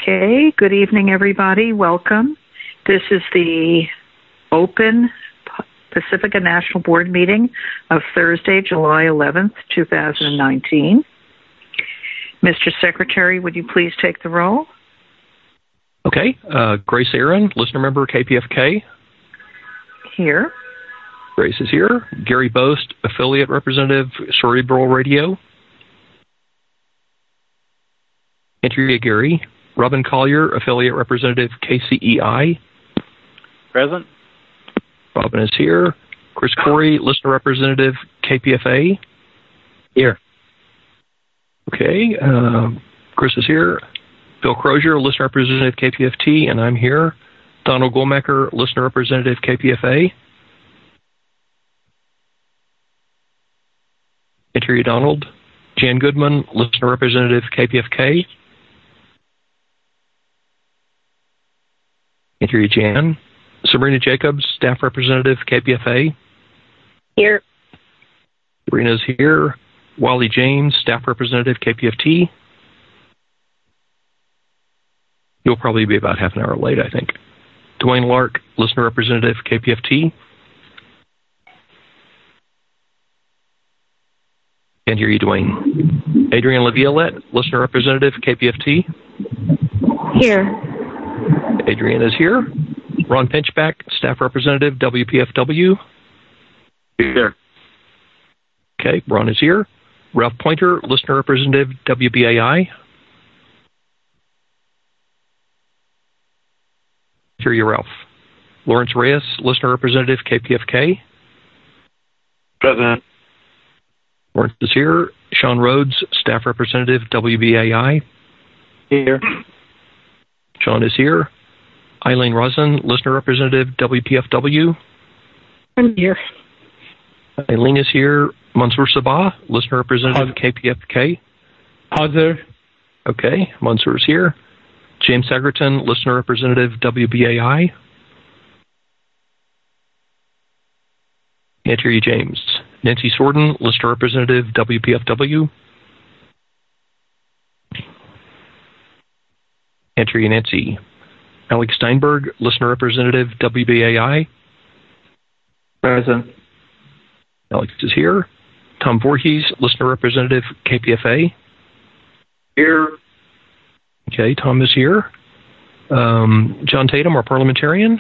Okay, good evening, everybody. Welcome. This is the open Pacifica National Board meeting of Thursday, July 11th, 2019. Mr. Secretary, would you please take the roll? Okay. Grace Aaron, listener member, KPFK. Here. Grace is here. Gary Boast, affiliate representative, Cerebral Radio. Andrea Gary. Robin Collier, affiliate representative, KCEI. Present. Robin is here. Chris Corey, listener representative, KPFA. Here. Okay. Chris is here. Bill Crozier, listener representative, KPFT, and I'm here. Donald Goldmacher, listener representative, KPFA. Andrea Donald. Jan Goodman, listener representative, KPFK. Andrea Jan. Sabrina Jacobs, staff representative, KPFA. Here. Sabrina's here. Wally James, staff representative, KPFT. You'll probably be about half an hour late, I think. Dwayne Lark, listener representative, KPFT. Can't hear you, Dwayne. Adrienne Laviolette, listener representative, KPFT. Here. Adrienne is here. Ron Pinchback, staff representative, WPFW. Here. Okay, Ron is here. Ralph Pointer, listener representative, WBAI. Hear you, Ralph. Lawrence Reyes, listener representative, KPFK. Present. Lawrence is here. Sean Rhodes, staff representative, WBAI. Here. Sean is here. Eileen Rosen, listener representative, WPFW. I'm here. Eileen is here. Mansour Sabah, listener representative, KPFK. Hazir. Okay, Mansour is here. James Sagerton, listener representative, WBAI. Can't hear you, James. Nancy Sorden, listener representative, WPFW. Can't hear you, Nancy. Alex Steinberg, listener representative, WBAI. Present. Alex is here. Tom Voorhees, listener representative, KPFA. Here. Okay, Tom is here. John Tatum, our parliamentarian.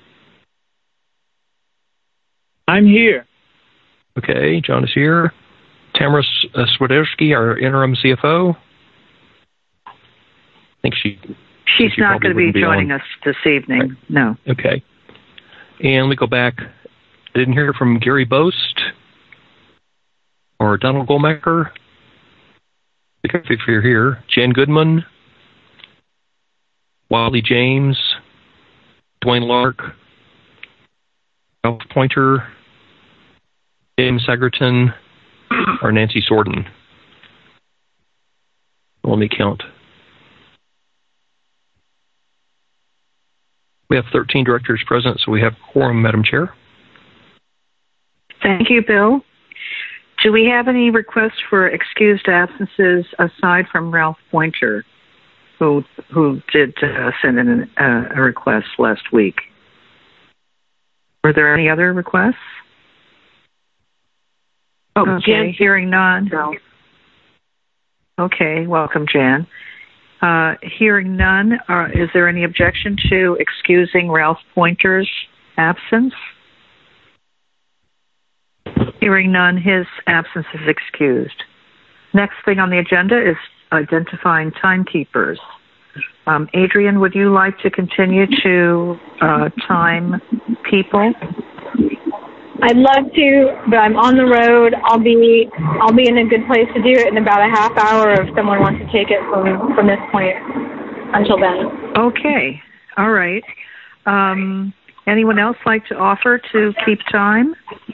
I'm here. Okay, John is here. Tamara Swiderski, our interim CFO. I think she's not going to be joining us this evening. Right. No. Okay. And let me go back. I didn't hear from Gary Boast or Donald Goldmacher. If you're here, Jan Goodman, Wally James, Dwayne Lark, Ralph Pointer, James Sagerton, or Nancy Sorden. Let me count. We have 13 directors present, so we have quorum, Madam Chair. Thank you, Bill. Do we have any requests for excused absences aside from Ralph Pointer, who did send in a request last week? Were there any other requests? Okay, Jan, hearing none. No. Okay, welcome, Jan. Hearing none, is there any objection to excusing Ralph Pointer's absence? Hearing none, his absence is excused. Next thing on the agenda is identifying timekeepers. Adrienne, would you like to continue to time people? I'd love to, but I'm on the road. I'll be in a good place to do it in about a half hour if someone wants to take it from this point until then. Okay. All right. Anyone else like to offer to keep time?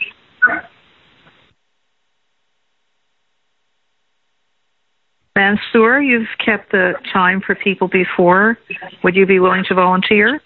Mansour, you've kept the time for people before. Would you be willing to volunteer?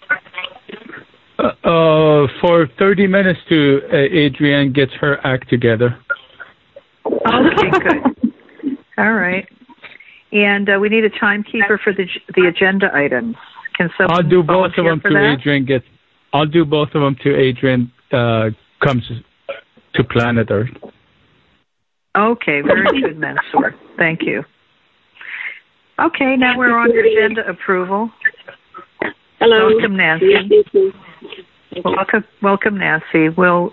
For 30 minutes to Adrienne gets her act together. Okay, good. All right. And we need a timekeeper for the agenda items. Can someone I'll do both of them volunteer for to that? Adrian. I'll do both of them to Adrian comes to planet Earth. Okay, very good, Mansour. Thank you. Okay, now we're on agenda approval. Hello. Welcome, Nancy. Welcome, Nancy. We'll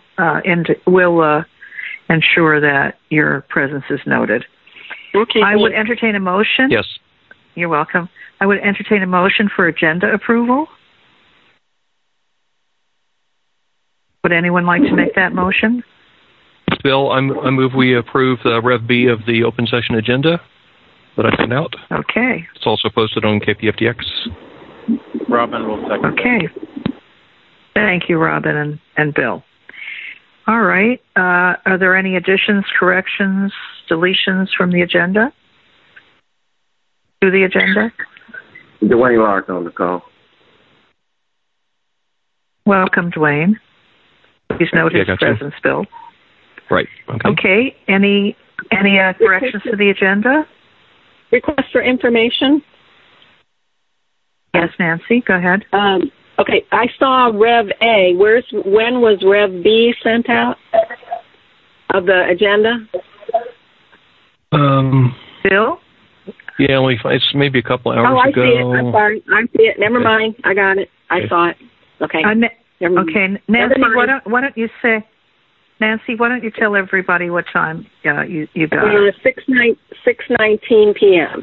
ensure that your presence is noted. Okay. I would entertain a motion. Yes. You're welcome. I would entertain a motion for agenda approval. Would anyone like to make that motion? Bill, I move we approve the Rev B of the open session agenda that I sent out. Okay. It's also posted on KPFDX. Robin will second. Okay. Thank you, Robin and Bill. All right. Are there any additions, corrections, deletions from the agenda? To the agenda? Dwayne Lark on the call. Welcome, Dwayne. Please note Yeah, his gotcha. presence, Bill. Right. Okay. Okay. Any corrections to the agenda? Request for information. Yes, Nancy, go ahead. Okay, I saw Rev A. When was Rev B sent out of the agenda? Bill? Yeah, it's maybe a couple hours Oh, I ago. see it. I'm sorry. I see it. Never mind. I got it. I saw it. Okay. Never mind. Okay, Nancy, why don't you say, Nancy, why don't you tell everybody what time you got it? 6:19 p.m.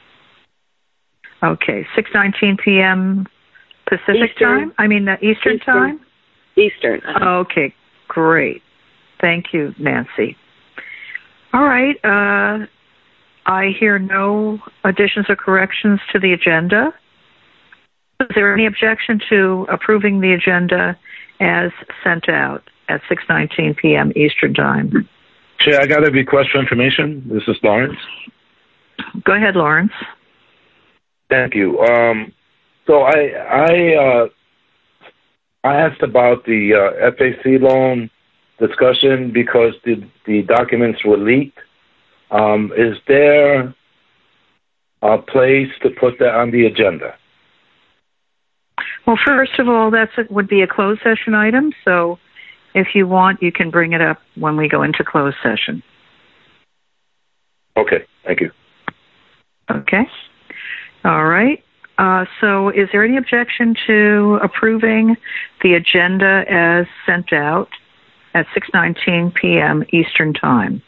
Okay, 6:19 p.m. Pacific Eastern. time? I mean, Eastern time? Eastern. Okay, great. Thank you, Nancy. All right. I hear no additions or corrections to the agenda. Is there any objection to approving the agenda as sent out at 6:19 p.m. Eastern time? Chair, I got a request for information. This is Lawrence. Go ahead, Lawrence. Thank you. So I asked about the FAC loan discussion because the documents were leaked. Is there a place to put that on the agenda? Well, first of all, would be a closed session item. So if you want, you can bring it up when we go into closed session. Okay. Thank you. Okay. All right. So is there any objection to approving the agenda as sent out at 6:19 p.m. Eastern Time?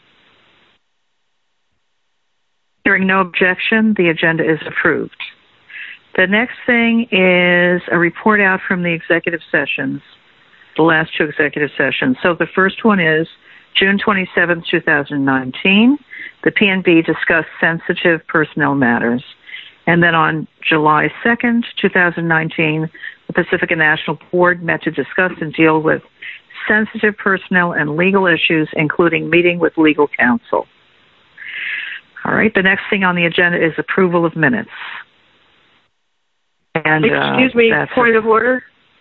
Hearing no objection, the agenda is approved. The next thing is a report out from the executive sessions, the last two executive sessions. So the first one is June 27, 2019. The PNB discussed sensitive personnel matters. And then on July 2nd, 2019, the Pacifica National Board met to discuss and deal with sensitive personnel and legal issues, including meeting with legal counsel. All right, the next thing on the agenda is approval of minutes. And Excuse me, point of order.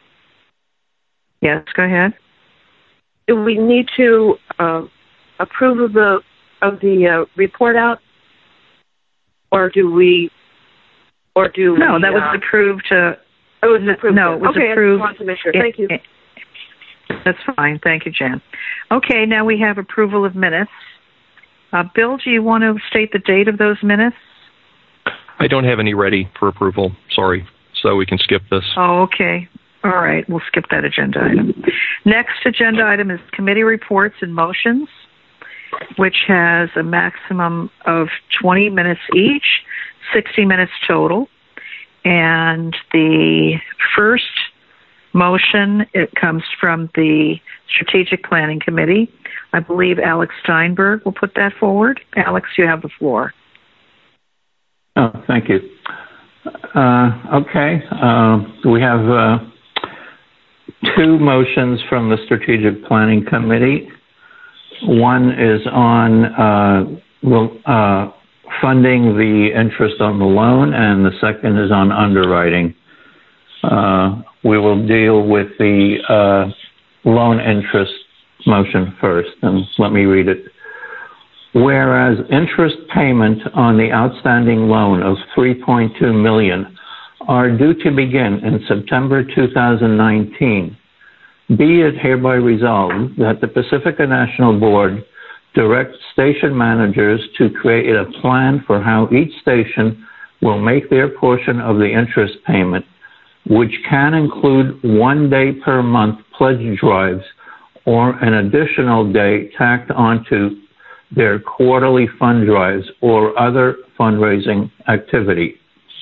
Yes, go ahead. Do we need to approve of the report out, or do we? No, that was approved. It was approved. No, it was okay, approved. I just wanted to make sure. Thank you. That's fine. Thank you, Jan. Okay, now we have approval of minutes. Bill, do you want to state the date of those minutes? I don't have any ready for approval. Sorry. So we can skip this. Oh, okay. All right. We'll skip that agenda item. Next agenda item is committee reports and motions, which has a maximum of 20 minutes each, 60 minutes total. And the first motion, it comes from the Strategic Planning Committee. I believe Alex Steinberg will put that forward. Alex, you have the floor. Oh, thank you. Okay. We have two motions from the Strategic Planning Committee. One is on funding the interest on the loan, and the second is on underwriting. We will deal with the loan interest motion first, and let me read it. whereas interest payment on the outstanding loan of $3.2 million are due to begin in September 2019, be it hereby resolved that the Pacifica National Board directs station managers to create a plan for how each station will make their portion of the interest payment, which can include 1 day per month pledge drives or an additional day tacked onto their quarterly fund drives or other fundraising activity.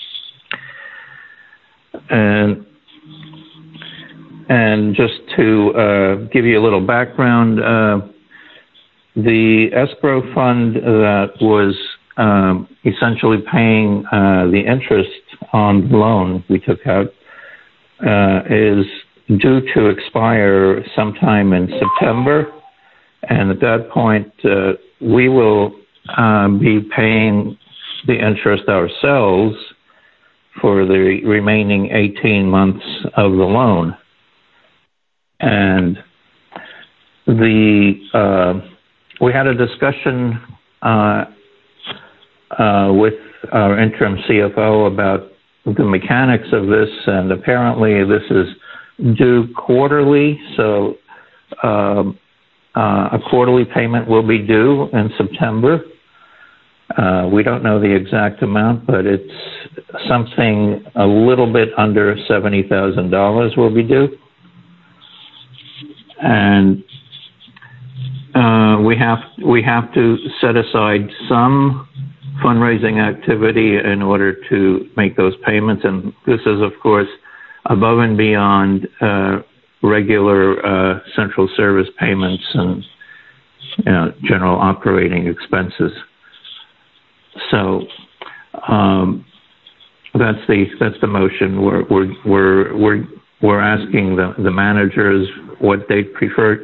And just to give you a little background, the escrow fund that was essentially paying the interest on the loan we took out is due to expire sometime in September. And at that point, we will be paying the interest ourselves for the remaining 18 months of the loan. And we had a discussion with our interim CFO about the mechanics of this, and apparently this is due quarterly, so a quarterly payment will be due in September. We don't know the exact amount, but it's something a little bit under $70,000 will be due. And we have to set aside some fundraising activity in order to make those payments, and this is, of course, above and beyond regular central service payments and general operating expenses. So that's the motion. We're asking the managers what they prefer,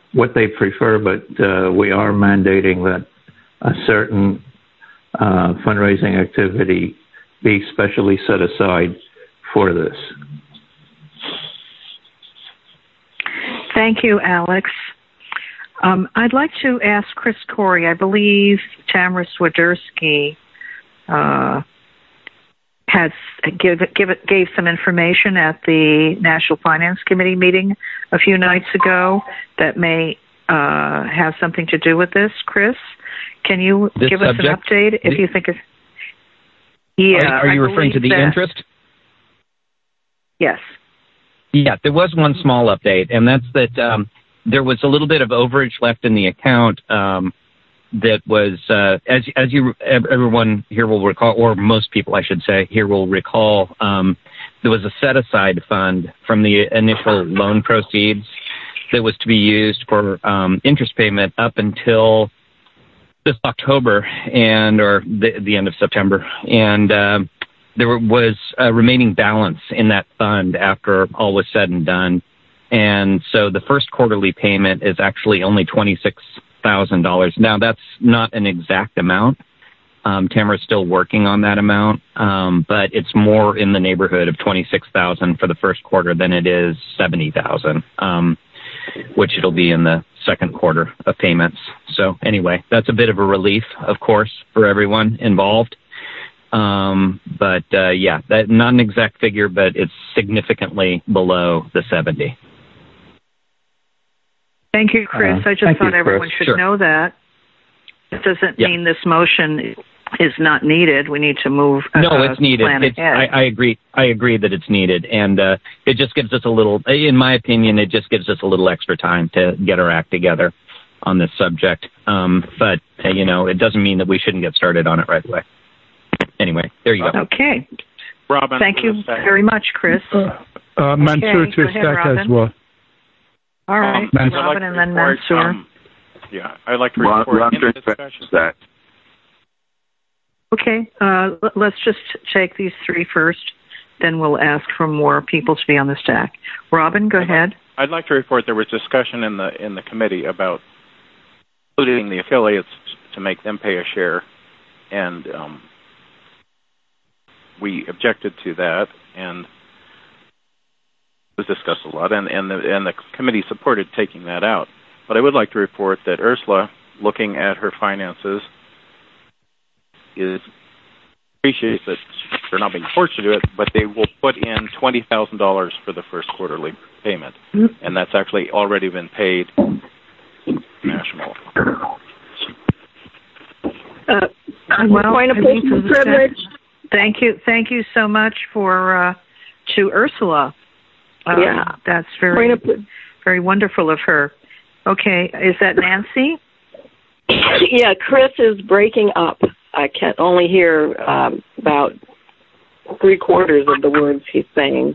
but we are mandating that a certain fundraising activity be specially set aside for this. Thank you, Alex. I'd like to ask Chris Corey. I believe Tamara Swiderski gave some information at the National Finance Committee meeting a few nights ago that may have something to do with this. Chris, can you give us an update if you think it's... Yeah. Are you referring to the interest? Yes. Yeah, there was one small update, and that's that there was a little bit of overage left in the account that was, as everyone here will recall, or most people, I should say, here will recall, there was a set-aside fund from the initial loan proceeds that was to be used for interest payment up until this October or the end of September. And there was a remaining balance in that fund after all was said and done. And so the first quarterly payment is actually only $26,000. Now, that's not an exact amount. Tamara's still working on that amount, but it's more in the neighborhood of $26,000 for the first quarter than it is $70,000, which it'll be in the second quarter of payments. So anyway, that's a bit of a relief, of course, for everyone involved. But that's not an exact figure, but it's significantly below the 70. Thank you, Chris. I just thought everyone should know that. It doesn't mean this motion is not needed. We need to move. No, it's needed. I agree. I agree that it's needed, and it just gives us a little. In my opinion, it just gives us a little extra time to get our act together on this subject. But it doesn't mean that we shouldn't get started on it right away. Anyway, there you go. Okay. Robin. Thank you very much, Chris. Mansour to a second as well. All right, Robin and then Mansour. I'd like to report in the discussion. Okay, let's just take these three first, then we'll ask for more people to be on the stack. Robin, go ahead. I'd like to report there was discussion in the committee about including the affiliates to make them pay a share, and we objected to that, and was discussed a lot, and the committee supported taking that out. But I would like to report that Ursula looking at her finances, appreciates that they're not being forced to do it, but they will put in $20,000 for the first quarterly payment, and that's actually already been paid national. Point of privilege. Thank you so much to Ursula. That's very wonderful of her. Okay, is that Nancy? Yeah, Chris is breaking up. I can only hear about 3/4 of the words he's saying.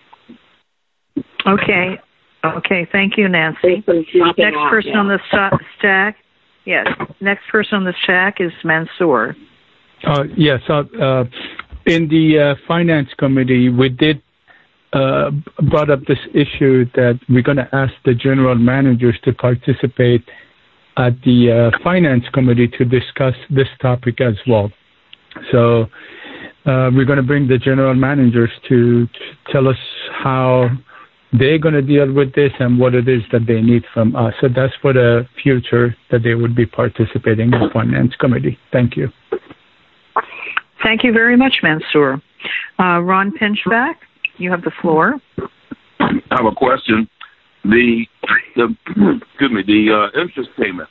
Okay, thank you, Nancy. Next person on the stack. Yes, next person on the stack is Mansour. Yes, in the Finance Committee, we did brought up this issue that we're going to ask the general managers to participate at the Finance Committee to discuss this topic as well. So we're going to bring the general managers to tell us how they're going to deal with this and what it is that they need from us. So that's for the future, that they would be participating in the Finance Committee. Thank you. Thank you very much, Mansour. Ron Pinchback, you have the floor. I have a question. The interest payment.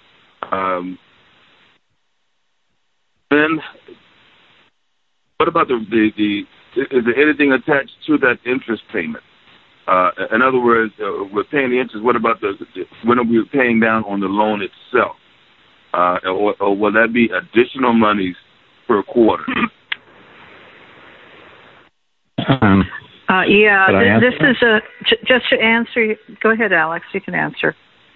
Then, what about is there anything attached to that interest payment? In other words, we're paying the interest. What about when are we paying down on the loan itself? Or will that be additional monies per quarter? This is just to answer. Go ahead, Alex. You can answer.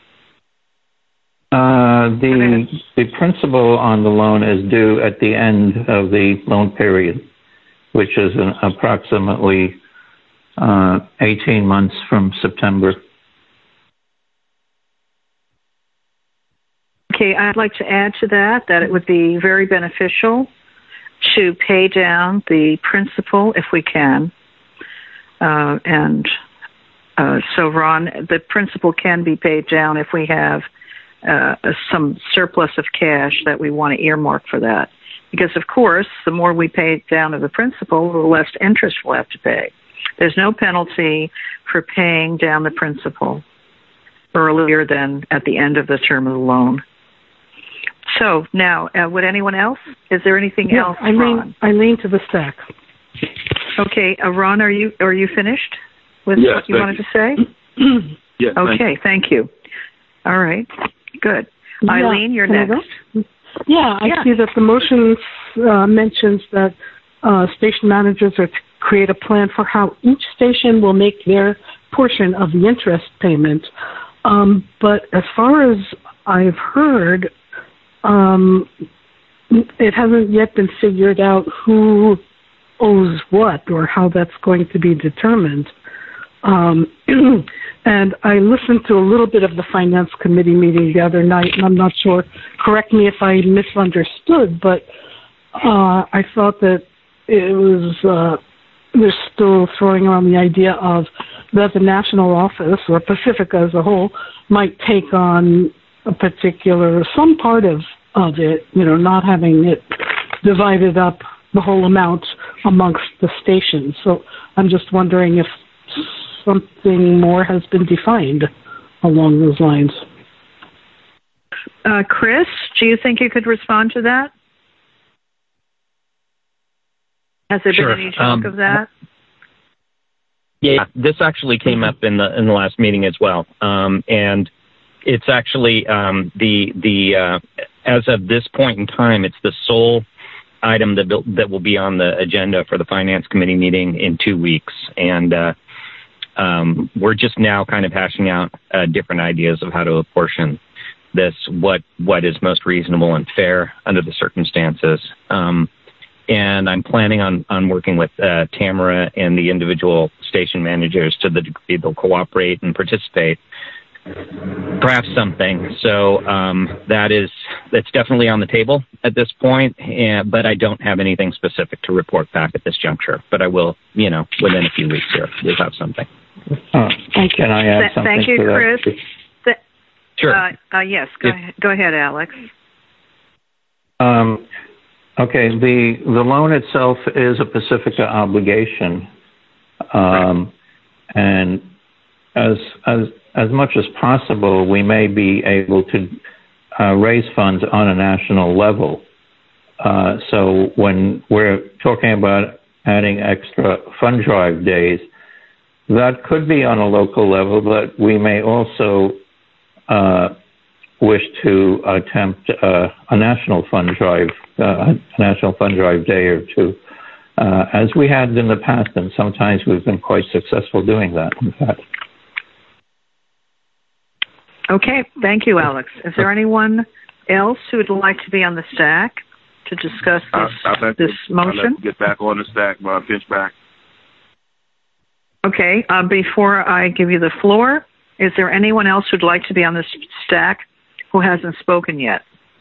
The principal on the loan is due at the end of the loan period, which is approximately 18 months from September. Okay, I'd like to add to that it would be very beneficial to pay down the principal if we can. So, Ron, the principal can be paid down if we have some surplus of cash that we want to earmark for that. Because, of course, the more we pay down of the principal, the less interest we'll have to pay. There's no penalty for paying down the principal earlier than at the end of the term of the loan. So now, would anyone else? Is there anything else? Ron? I lean to the stack. Okay, Ron, are you finished with what you wanted to say? Yes. Okay, thank you. All right, good. Eileen, you're next. I see that the motion mentions that station managers are to create a plan for how each station will make their portion of the interest payment. But as far as I've heard, it hasn't yet been figured out who owes what or how that's going to be determined. And I listened to a little bit of the Finance Committee meeting the other night, and I'm not sure, correct me if I misunderstood, but I thought that it was, they're still throwing around the idea of that the national office or Pacifica as a whole might take on some part of it, not having it divided up the whole amount amongst the stations. So I'm just wondering if something more has been defined along those lines. Chris, do you think you could respond to that? Has there been any talk of that? Yeah, this actually came up in the last meeting as well, and it's actually as of this point in time, it's the sole item that will be on the agenda for the Finance Committee meeting in 2 weeks, and we're just now kind of hashing out different ideas of how to apportion this, what is most reasonable and fair under the circumstances. And I'm planning on working with Tamara and the individual station managers to the degree they'll cooperate and participate. Perhaps something. So that's definitely on the table at this point, but I don't have anything specific to report back at this juncture. But I will, within a few weeks here, we'll have something. Can I add something Thank you, to Chris. that? Sure. Yes, go ahead, Alex. Okay, the loan itself is a Pacifica obligation, and as much as possible, we may be able to raise funds on a national level. So when we're talking about adding extra fund drive days, that could be on a local level, but we may also wish to attempt a national fund drive day or two, as we had in the past, and sometimes we've been quite successful doing that, in fact. Okay, thank you, Alex. Is there anyone else who would like to be on the stack to discuss this motion? I'd like to get back on the stack, pinch back. Okay, before I give you the floor, is there anyone else who'd like to be on the stack who hasn't spoken yet?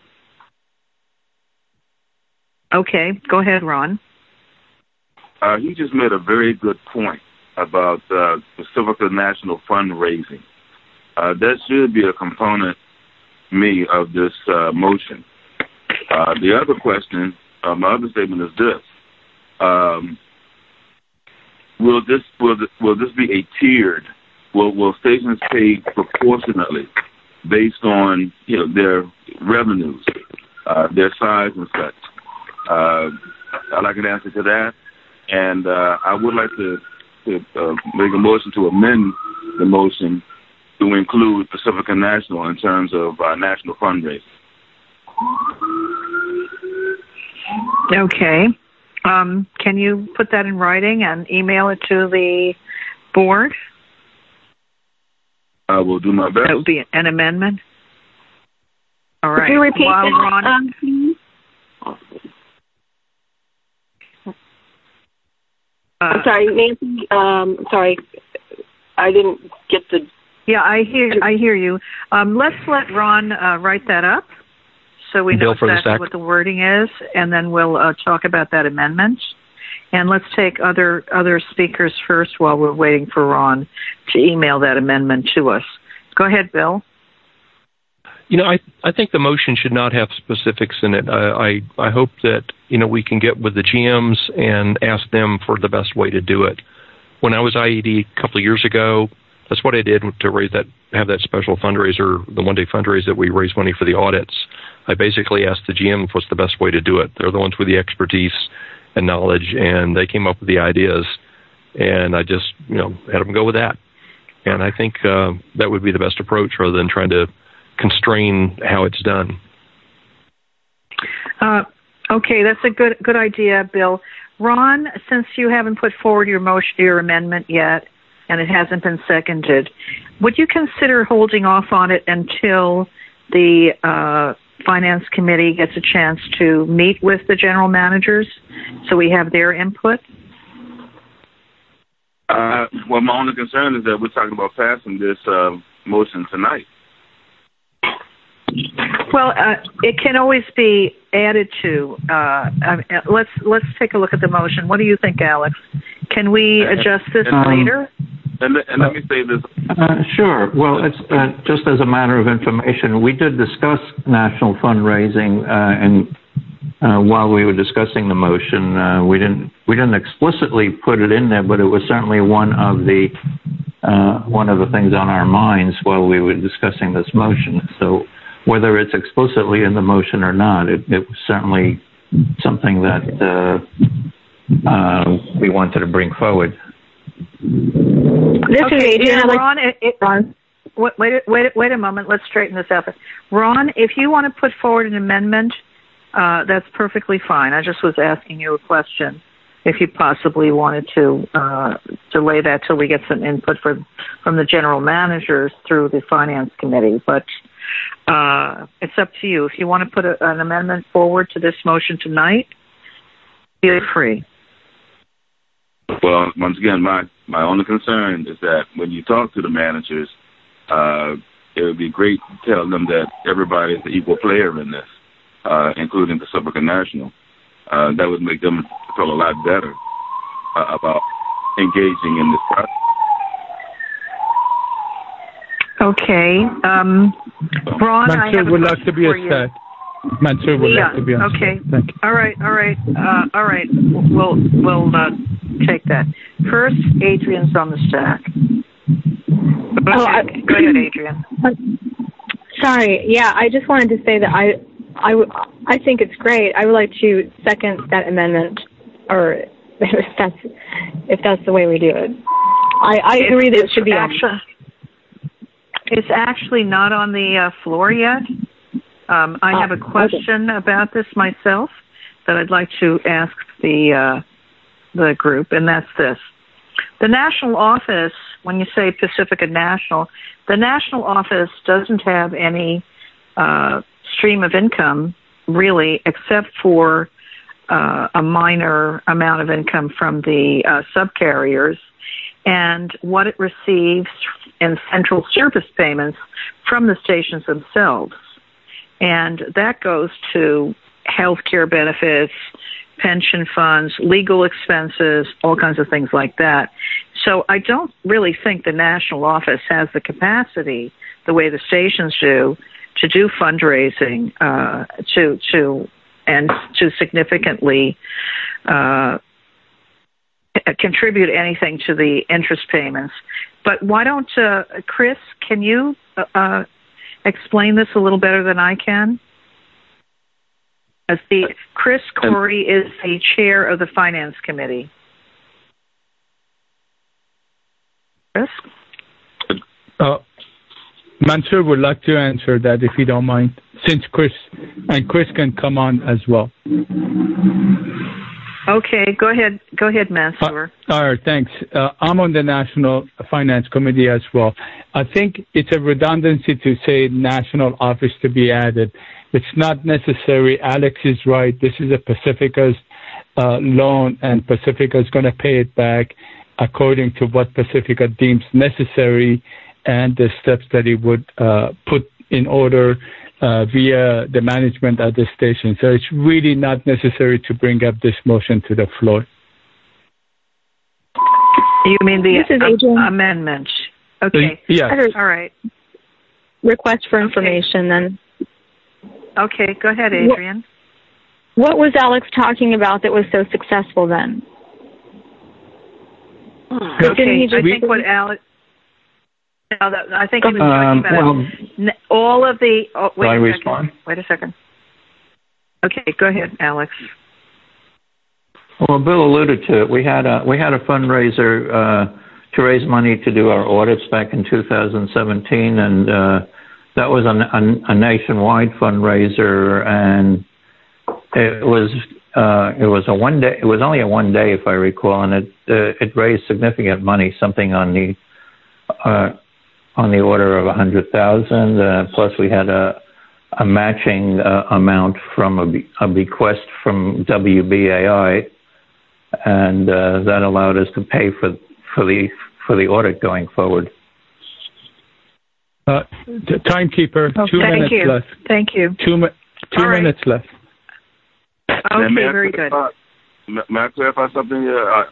Okay, go ahead, Ron. He just made a very good point about Pacifica National fundraising. That should be a component, of this motion. The other question, my other statement is this: will this be a tiered? Will stations pay proportionately based on their revenues, their size and such? I'd like an answer to that, and I would like to make a motion to amend the motion to include Pacifica National in terms of national fundraising. Okay. Can you put that in writing and email it to the board? I will do my best. That would be an amendment. All right. Could you repeat that, Ron, please? I'm sorry, Nancy. Sorry, I didn't get the. Yeah, I hear you. Let's let Ron write that up, so we know exactly what the wording is, and then we'll talk about that amendment. And let's take other speakers first while we're waiting for Ron to email that amendment to us. Go ahead, Bill. I think the motion should not have specifics in it. I hope that, we can get with the GMs and ask them for the best way to do it. When I was IED a couple of years ago, that's what I did to have that special fundraiser, the one-day fundraiser that we raise money for the audits. I basically asked the GM what's the best way to do it. They're the ones with the expertise and knowledge, and they came up with the ideas, and I just, had them go with that. And I think that would be the best approach rather than trying to constrain how it's done. Okay, that's a good idea, Bill. Ron, since you haven't put forward your amendment yet, and it hasn't been seconded, would you consider holding off on it until the Finance Committee gets a chance to meet with the general managers so we have their input? Well, my only concern is that we're talking about passing this motion tonight. Well, it can always be added to. Let's take a look at the motion. What do you think, Alex? Can we adjust this later? And let me say this. Sure. Well, it's just as a matter of information. We did discuss national fundraising, and while we were discussing the motion, we didn't explicitly put it in there, but it was certainly one of the things on our minds while we were discussing this motion. So whether it's explicitly in the motion or not, it was certainly something that we wanted to bring forward. This is Adrian. Ron, wait a moment. Let's straighten this out. Ron, if you want to put forward an amendment, that's perfectly fine. I just was asking you a question. If you possibly wanted to delay that till we get some input from the general managers through the Finance Committee, but it's up to you. If you want to put an amendment forward to this motion tonight, feel free. Well, once again, my only concern is that when you talk to the managers, it would be great to tell them that everybody is an equal player in this, including Pacifica National. That would make them feel a lot better about engaging in this process. Okay. Ron, I have a would like question to be for a you. stat. Mansour would like to be on okay. stat. Thank you. All right. We'll take that. First, Adrian's on the stack. Okay. Go ahead, Adrian. Sorry. Yeah, I just wanted to say that I think it's great. I would like to second that amendment, or if that's the way we do it. I agree that it should be actually. It's actually not on the floor yet. I have a question about this myself that I'd like to ask the group, and that's this. The national office, when you say Pacifica National, the national office doesn't have any stream of income, really, except for a minor amount of income from the subcarriers and what it receives in central service payments from the stations themselves. And that goes to health care benefits, pension funds, legal expenses, all kinds of things like that. So I don't really think the national office has the capacity, the way the stations do fundraising to significantly contribute anything to the interest payments. But why don't, Chris, can you explain this a little better than I can? Chris Corey is the chair of the Finance Committee. Chris? Mansour would like to answer that if you don't mind, since Chris can come on as well. Okay, go ahead, Mansour. All right, thanks. I'm on the National Finance Committee as well. I think it's a redundancy to say national office to be added. It's not necessary. Alex is right. This is a Pacifica's loan, and Pacifica is going to pay it back according to what Pacifica deems necessary and the steps that it would put in order via the management at the station. So it's really not necessary to bring up this motion to the floor. You mean the amendment? Okay. Yes. All right. Request for information then. Okay, go ahead, Adrian. What was Alex talking about that was so successful then? Okay, I think what Alex... I think he was talking about all of the... wait I a respond? Second. Wait a second. Okay, go ahead, Alex. Well, Bill alluded to it. We had a fundraiser to raise money to do our audits back in 2017, and that was a nationwide fundraiser, and it was a 1 day. It was only a 1 day, if I recall, and it raised significant money, something on the order of $100,000. Plus, we had a matching amount from a bequest from WBAI, and that allowed us to pay for the audit going forward. The timekeeper, 2 minutes left. Thank you. 2 minutes left. Okay, very good. May I clarify something?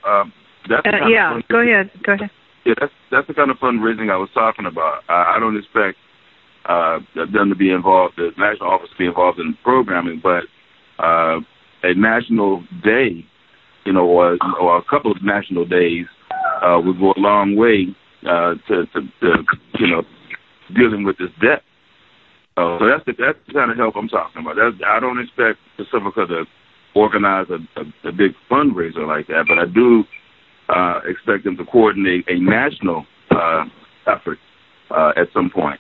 Go ahead. Yeah, that's the kind of fundraising I was talking about. I don't expect them to be involved, the national office to be involved in programming, but a national day, or a couple of national days would go a long way to dealing with this debt. So that's the kind of help I'm talking about. I don't expect Pacifica to organize a big fundraiser like that, but I do expect them to coordinate a national effort at some point.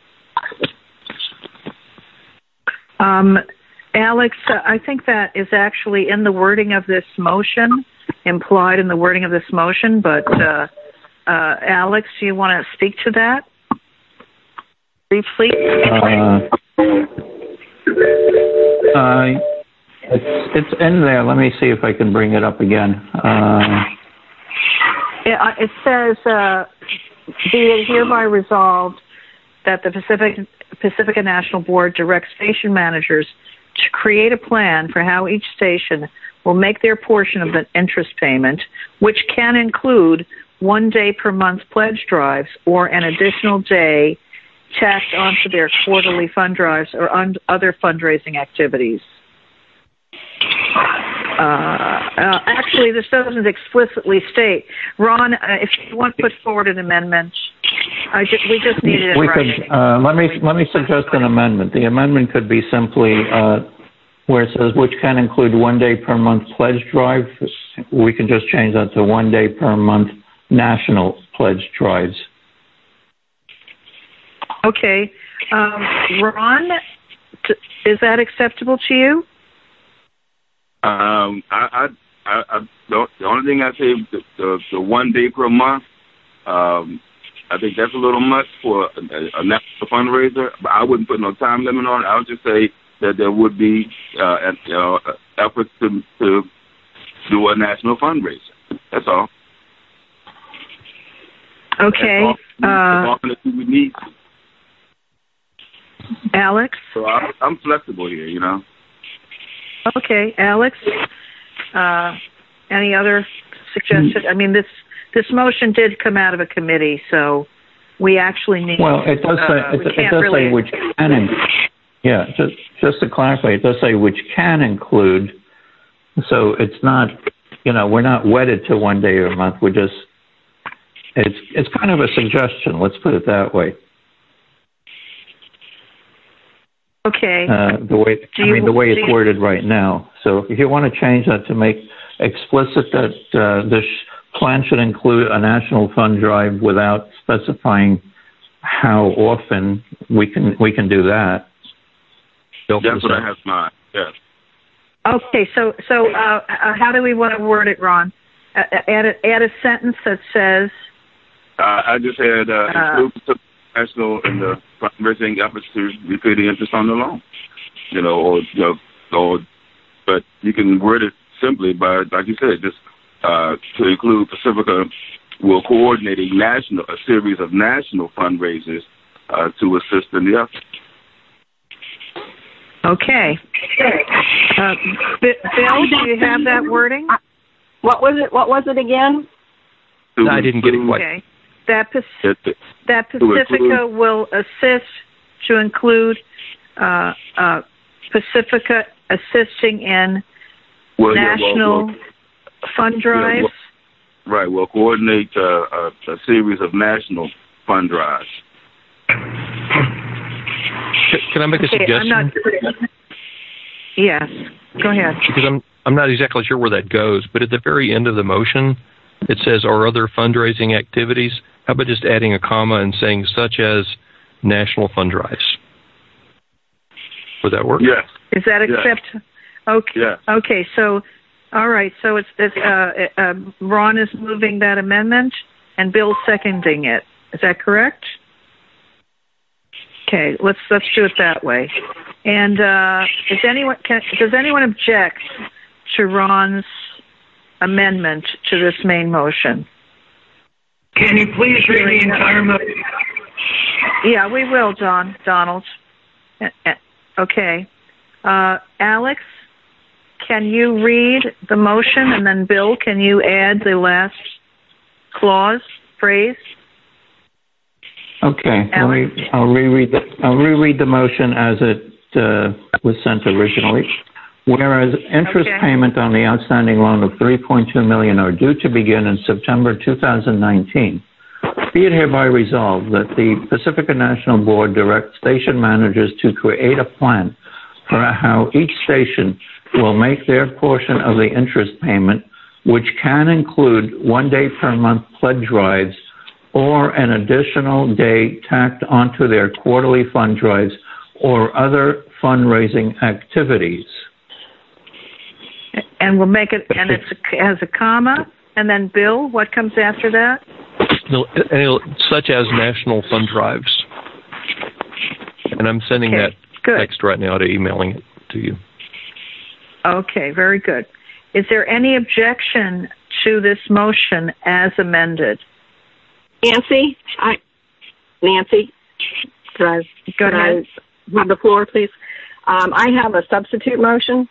Alex, I think that is actually in the wording of this motion, implied in the wording of this motion, but Alex, do you want to speak to that briefly? It's in there. Let me see if I can bring it up again. It says, be it hereby resolved that the Pacifica National Board directs station managers to create a plan for how each station will make their portion of the interest payment, which can include 1 day per month pledge drives or an additional day tacked onto their quarterly fund drives or other fundraising activities. Actually, this doesn't explicitly state. Ron, if you want to put forward an amendment, we just need it in writing. Let me suggest an amendment. The amendment could be simply where it says which can include 1 day per month pledge drive. We can just change that to 1 day per month national pledge drives. Okay. Ron, is that acceptable to you? The only thing I say, the 1 day per month, I think that's a little much for a national fundraiser, but I wouldn't put no time limit on it. I would just say that there would be efforts to do a national fundraiser. That's all. Okay. That's all that we need. Alex? So I'm flexible here, you know. Okay, Alex. Any other suggestions? I mean, this motion did come out of a committee, so we actually need. Well, it does say which can. Yeah, just to clarify, it does say which can include. So it's not, we're not wedded to 1 day or a month. We're just. It's kind of a suggestion. Let's put it that way. Okay. The way it's worded right now. So if you want to change that to make explicit that this plan should include a national fund drive without specifying how often, we can do that. That's what I have in mind. Yes. Okay. So how do we want to word it, Ron? Add a sentence that says. I just had include national in the fundraising efforts to repay the interest on the loan, but you can word it simply by, like you said, just to include Pacifica will coordinate a series of national fundraisers to assist in the effort. Okay. Bill, do you have that wording? What was it again? No, I didn't get it quite. Okay. That Pacifica will assist to include Pacifica assisting in national fund drives. Right. We'll coordinate a series of national fund drives. Can I make a suggestion? Yes. Go ahead. Because I'm not exactly sure where that goes, but at the very end of the motion, it says, or other fundraising activities. How about just adding a comma and saying, such as national fund drives? Would that work? Yes. Is that accept? Yes. Okay. Yes. Okay. So, all right. So it's Ron is moving that amendment, and Bill's seconding it. Is that correct? Okay. Let's do it that way. And does anyone object to Ron's amendment to this main motion? Can you please read the entire motion? Yeah, we will, Donald. Okay. Alex, can you read the motion, and then Bill, can you add the last phrase? Okay. I'll reread the motion as it was sent originally. Whereas interest payment on the outstanding loan of $3.2 million are due to begin in September 2019, be it hereby resolved that the Pacifica National Board directs station managers to create a plan for how each station will make their portion of the interest payment, which can include 1 day per month pledge drives or an additional day tacked onto their quarterly fund drives or other fundraising activities. And we'll make it, and it has a comma, and then Bill, what comes after that? Such as national fund drives. And I'm sending that text right now to emailing it to you. Okay, very good. Is there any objection to this motion as amended? Nancy, could I have the floor, please? I have a substitute motion.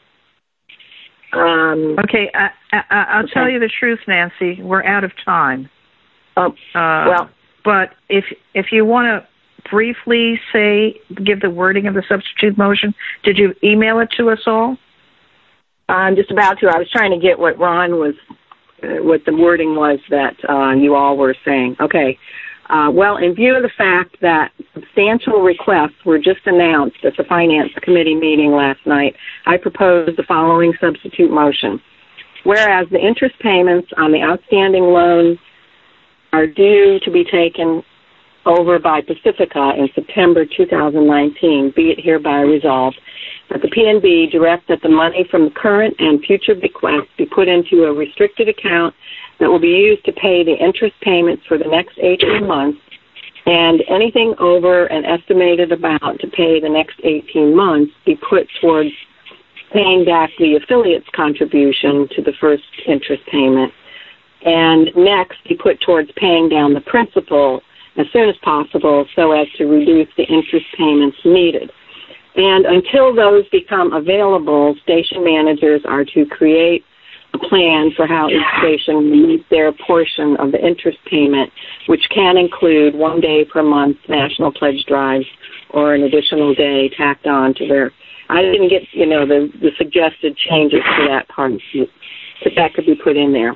Okay, I'll tell you the truth, Nancy. We're out of time. Well, but if you want to briefly give the wording of the substitute motion? Did you email it to us all? I'm just about to. I was trying to get what what the wording was that you all were saying. Okay. Well, in view of the fact that substantial requests were just announced at the Finance Committee meeting last night, I propose the following substitute motion. Whereas the interest payments on the outstanding loan are due to be taken over by Pacifica in September 2019, be it hereby resolved that the PNB direct that the money from current and future bequests be put into a restricted account that will be used to pay the interest payments for the next 18 months, and anything over an estimated amount to pay the next 18 months be put towards paying back the affiliate's contribution to the first interest payment, and next be put towards paying down the principal as soon as possible so as to reduce the interest payments needed. And until those become available, station managers are to create a plan for how each station will meet their portion of the interest payment, which can include 1 day per month national pledge drives or an additional day tacked on to their. I didn't get, the suggested changes to that part, but that could be put in there.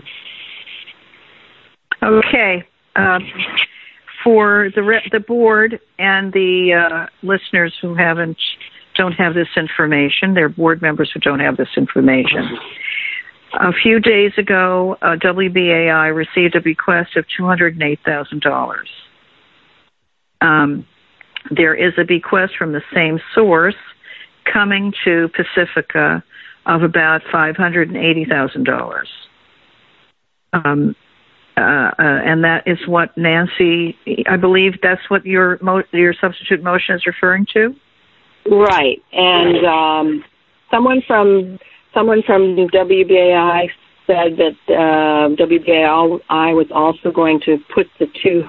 Okay. For the board and the listeners who don't have this information, they're board members who don't have this information. A few days ago, WBAI received a bequest of $208,000. There is a bequest from the same source coming to Pacifica of about $580,000. And that is what Nancy, I believe that's what your substitute motion is referring to? Right. And someone from WBAI said that WBAI was also going to put the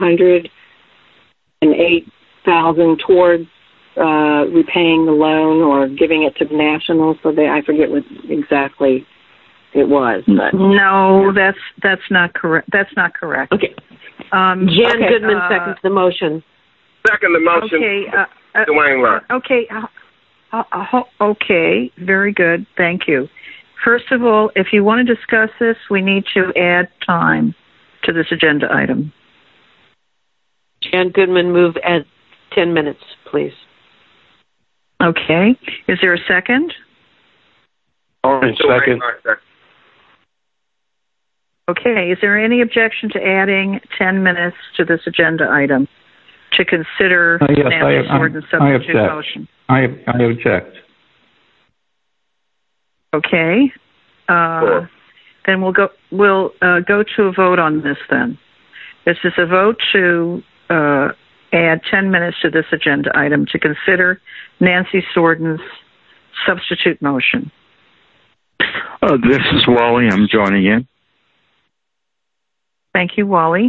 $208,000 towards repaying the loan or giving it to the National. So I forget what exactly it was. But. No, that's not correct. That's not correct. Okay. Jan Goodman seconds the motion. Second the motion. Okay. Dwayne Lott. Okay. Okay. Very good. Thank you. First of all, if you want to discuss this, we need to add time to this agenda item. Jan Goodman, move at 10 minutes, please. Okay. Is there a second? Orange second. Okay. Is there any objection to adding 10 minutes to this agenda item to consider Nancy Sorden's substitute motion? I object. Okay. Then we'll go to a vote on this then. This is a vote to add 10 minutes to this agenda item to consider Nancy Sorden's substitute motion. This is Wally. I'm joining in. Thank you, Wally.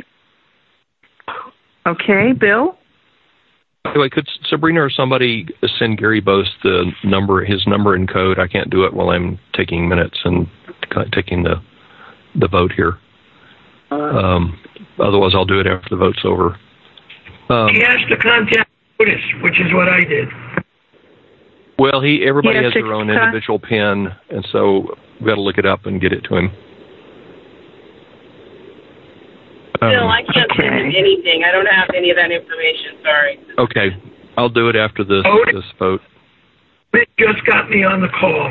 Okay, Bill? Anyway, could Sabrina or somebody send Gary Bose his number and code? I can't do it while I'm taking minutes and taking the vote here. Otherwise, I'll do it after the vote's over. He has to contact Otis, which is what I did. Well, everybody has their own individual PIN, and so we've got to look it up and get it to him. Bill, I can't send him anything. I don't have any of that information. Sorry. Okay. I'll do it after this vote. It just got me on the call.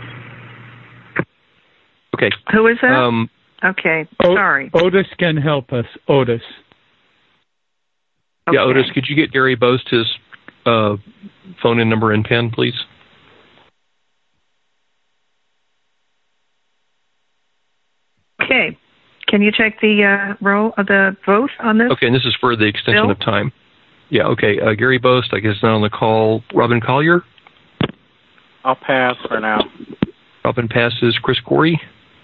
Okay. Who is that? Okay. Sorry. Otis can help us. Otis. Okay. Yeah, Otis, could you get Gary Bose his phone and number and PIN, please? Okay. Can you check the vote on this? Okay, and this is for the extension of time. Yeah, okay. Gary Bose, I guess, not on the call. Robin Collier? I'll pass for now. Robin passes. Chris Corey?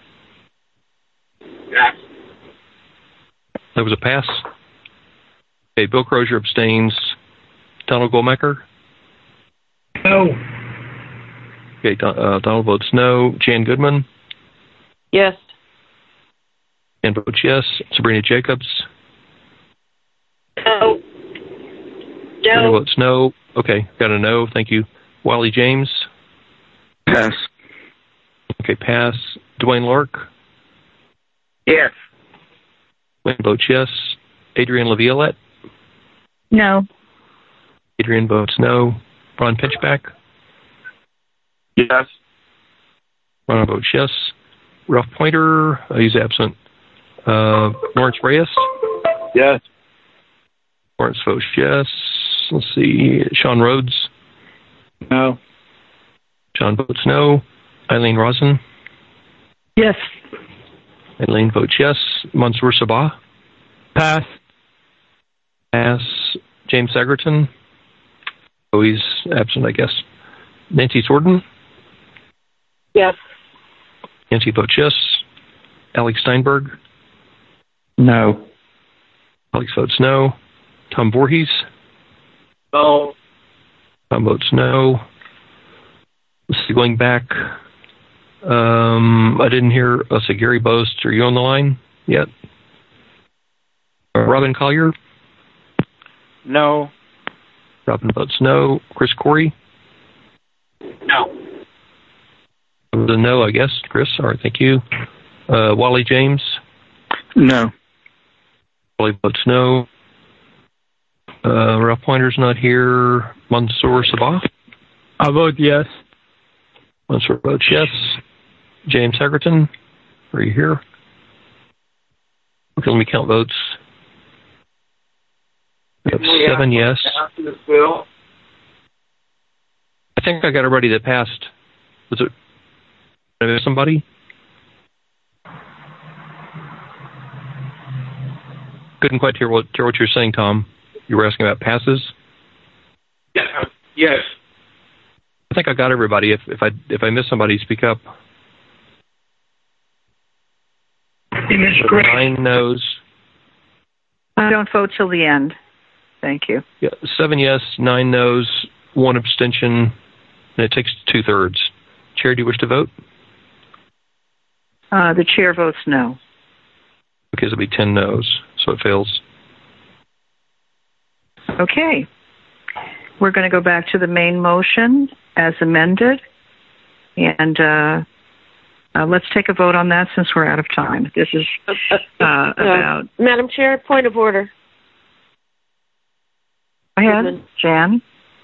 Yes. That was a pass. Okay, Bill Crozier abstains. Donald Goldmacher? No. Okay, Donald votes no. Jan Goodman? Yes. Jan votes yes. Sabrina Jacobs? No. Terry votes no. Okay, got a no. Thank you. Wally James? Pass. Okay, pass. Dwayne Lark? Yes. Dwayne votes yes. Adrienne LaViolette? No. Adrienne votes no. Ron Pinchback? Yes. Ron votes yes. Ralph Pointer? He's absent. Lawrence Reyes? Yes. Lawrence votes yes. Let's see. Sean Rhodes? No. John votes no. Eileen Rosen? Yes. Eileen votes yes. Mansour Sabah? Pass. Pass. James Egerton? Oh, he's absent, I guess. Nancy Sorden? Yes. Nancy votes yes. Alex Steinberg? No. Alex votes no. Tom Voorhees? No. Tom votes no. Let's see, going back. I didn't hear. Let's see, Gary Boast. Are you on the line yet? Robin Collier? No. Robin votes no. Chris Corey? No. The no, I guess. Chris, all right, thank you. Wally James? No. Wally votes no. Ralph Pointer's not here. Mansour Sabah? I vote yes. Mansour votes yes. James Egerton, are you here? Okay, let me count votes. We have 7 yes. I think I got everybody that passed. Was it? Did I miss somebody? Couldn't quite hear what you're saying, Tom. You were asking about passes? Yes. I think I got everybody. If I miss somebody, speak up. Ms. Gray. 9 no's. I don't vote till the end. Thank you. Yeah, 7 yes, 9 no's, 1 abstention, and it takes 2/3. Chair, do you wish to vote? The chair votes no. Okay, it'll be 10 no's, so it fails. Okay. We're going to go back to the main motion as amended. And let's take a vote on that since we're out of time. This is about... Madam Chair, point of order. Go ahead, Jan.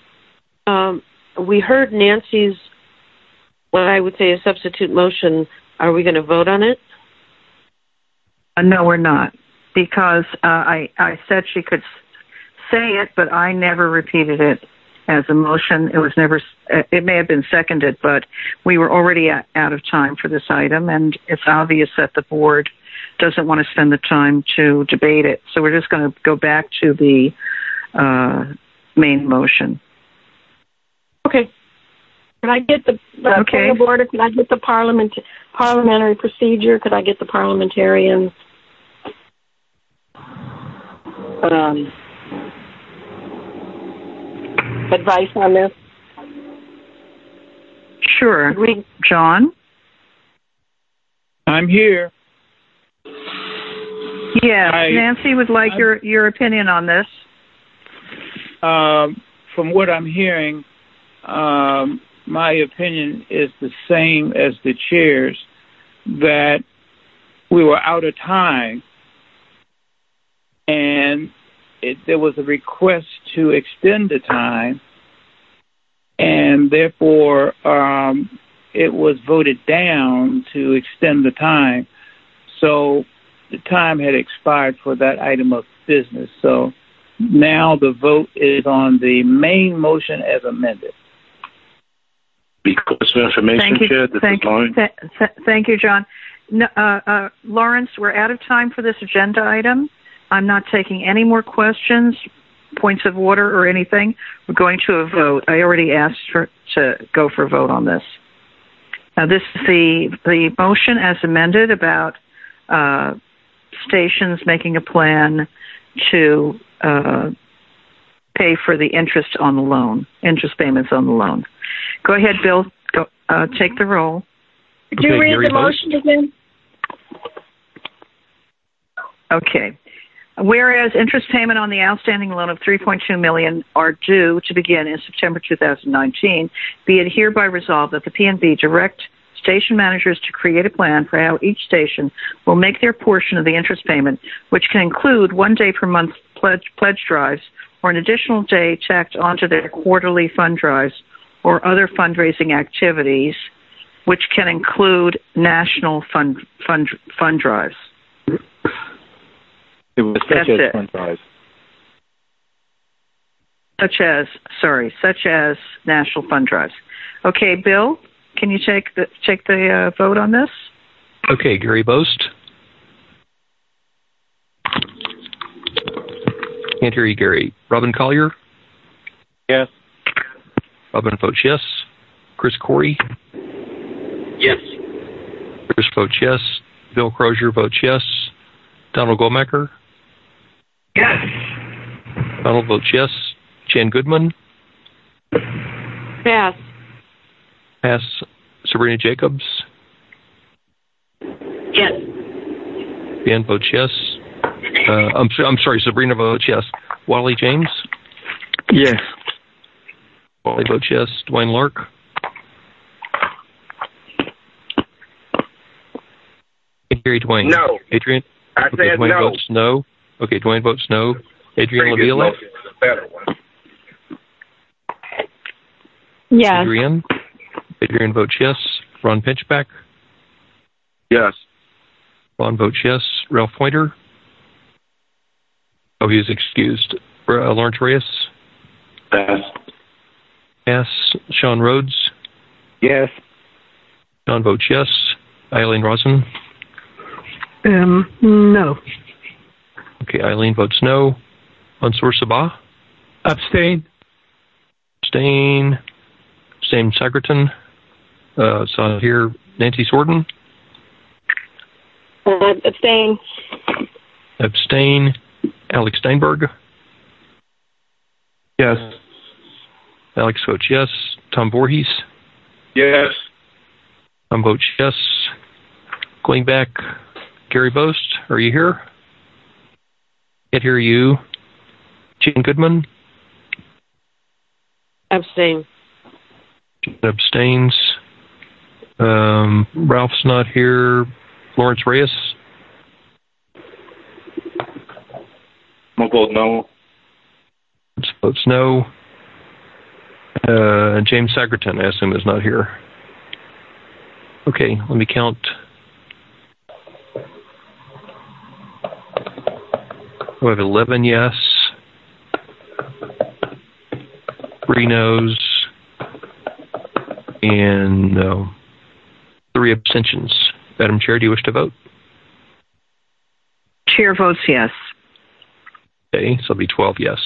We heard Nancy's, what I would say a substitute motion. Are we going to vote on it? No, we're not. Because I said she could say it, but I never repeated it as a motion. It was never. It may have been seconded, but we were already out of time for this item, and it's obvious that the board doesn't want to spend the time to debate it. So we're just going to go back to the main motion. Okay. Could I get the point of order? Could I get the parliamentary procedure? Could I get the parliamentarians? Advice on this? Sure. John? I'm here. Yes, Nancy would like your opinion on this. From what I'm hearing, my opinion is the same as the chair's, that we were out of time, and there was a request to extend the time, and therefore it was voted down to extend the time. So the time had expired for that item of business. So now the vote is on the main motion as amended. Because of information, Chair, this is Lawrence. Thank you, John. No, Lawrence, we're out of time for this agenda item. I'm not taking any more questions, points of order, or anything. We're going to a vote. I already asked to go for a vote on this. Now, this is the motion as amended about stations making a plan to pay for the interest on the loan, interest payments on the loan. Go ahead, Bill. Go take the roll. Could you read the motion again? Okay. Whereas interest payment on the outstanding loan of $3.2 million are due to begin in September 2019, be it hereby resolved that the PNB direct station managers to create a plan for how each station will make their portion of the interest payment, which can include 1 day per month pledge drives or an additional day tacked onto their quarterly fund drives or other fundraising activities, which can include national fund drives. It was such as fund drives. Such as national fund drives. Okay, Bill, can you take the vote on this? Okay, Gary Boast. Can't hear you, Gary. Robin Collier? Yes. Robin votes yes. Chris Corey? Yes. Chris votes yes. Bill Crozier votes yes. Donald Goldmacher? Yes. Donald votes yes. Jan Goodman? Pass. Pass. Sabrina Jacobs? Yes. Dan votes yes. I'm sorry, Sabrina votes yes. Wally James? Yes. Wally votes yes. Dwayne Lark? Gary Dwayne? No. Adrian? I okay, said Dwayne no. Votes no. Okay, Dwayne votes no. Adrian Lavilla? Motion is a better one. Yes. Adrian votes yes. Ron Pinchback? Yes. Ron votes yes. Ralph Pointer? Oh, he is excused. Lawrence Reyes? Pass. Yes. Sean Rhodes? Yes. Sean votes yes. Eileen Rosen? No. Okay, Eileen votes no. Mansour Sabah? Abstain. Abstain. Sam Sagerton? So here, Nancy Sorden? Abstain. Abstain. Alex Steinberg? Yes. Alex votes yes. Tom Voorhees? Yes. Tom votes yes. Going back, Gary Boast, are you here? Can't hear you. Jan Goodman? Abstain. Abstains. Ralph's not here. Lawrence Reyes? I'm going to vote no. Votes no. James Sagerton, I assume, is not here. Okay, let me count. We have 11 yes. 3 no's. And 3 abstentions. Madam Chair, do you wish to vote? Chair votes yes. Okay, so it'll be 12 yes.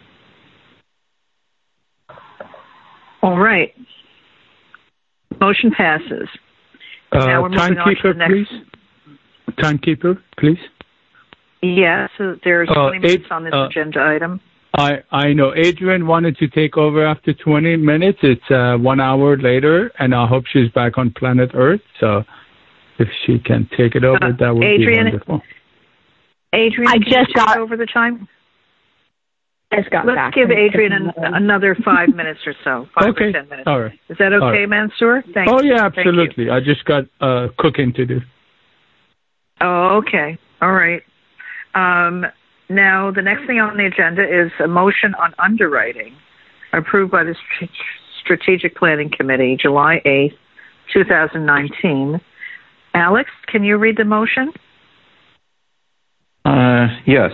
All right. Motion passes. Now we're moving on to the next. Please. Timekeeper, please. Yes, so there's 20 minutes on this agenda item. I know Adrian wanted to take over after 20 minutes. It's 1 hour later, and I hope she's back on planet Earth. So if she can take it over, that would be wonderful. Adrian, I just got over the time. Let's give Adrian another 5 minutes or so. 5 or 10 minutes. All right. Is that okay, right. Mansour? Thank you. Oh, yeah, absolutely. I just got cooking to do. Oh, okay. All right. Now, the next thing on the agenda is a motion on underwriting approved by the Strategic Planning Committee, July 8th, 2019. Alex, can you read the motion? Yes.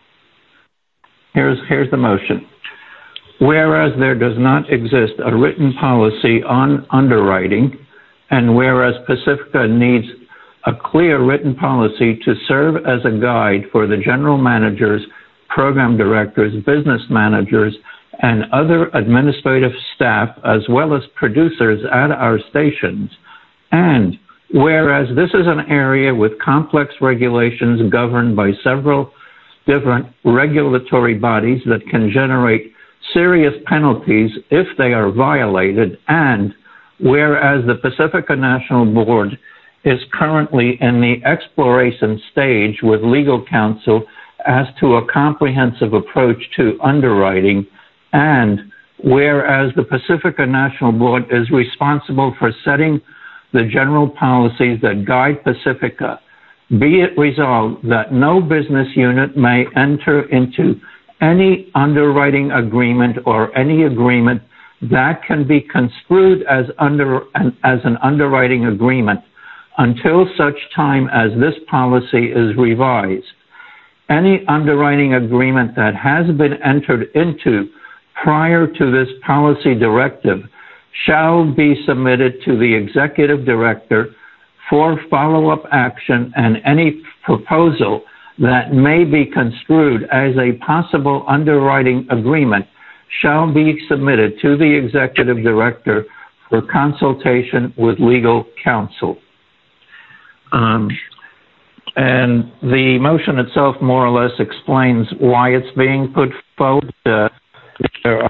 Here's the motion. Whereas there does not exist a written policy on underwriting, and whereas Pacifica needs a clear written policy to serve as a guide for the general managers, program directors, business managers, and other administrative staff, as well as producers at our stations. And whereas this is an area with complex regulations governed by several different regulatory bodies that can generate serious penalties if they are violated, and whereas the Pacifica National Board is currently in the exploration stage with legal counsel as to a comprehensive approach to underwriting, and whereas the Pacifica National Board is responsible for setting the general policies that guide Pacifica, be it resolved that no business unit may enter into any underwriting agreement or any agreement that can be construed as an underwriting agreement until such time as this policy is revised. Any underwriting agreement that has been entered into prior to this policy directive shall be submitted to the executive director for follow-up action, and any proposal that may be construed as a possible underwriting agreement shall be submitted to the executive director for consultation with legal counsel. And the motion itself more or less explains why it's being put forward. There's